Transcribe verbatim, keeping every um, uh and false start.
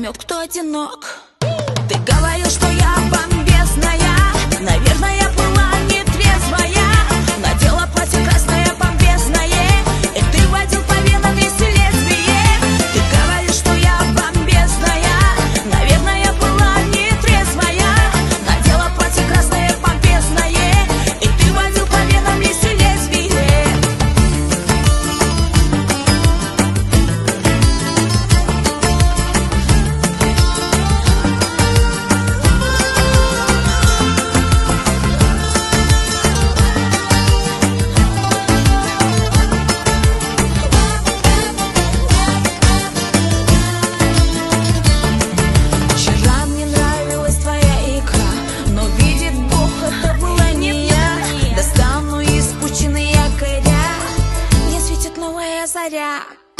поймет, кто одинок. Ты говорил, что я бомбезная, наверное, я была нетрезвая. Надела платье красное бомбезное, и ты водил по венам вместе лесбиек. Ты говорил, что я бомбезная, наверное, я была нетрезвая. Надела платье красное бомбезное, и ты водил по венам вместе лесбиек. Заря.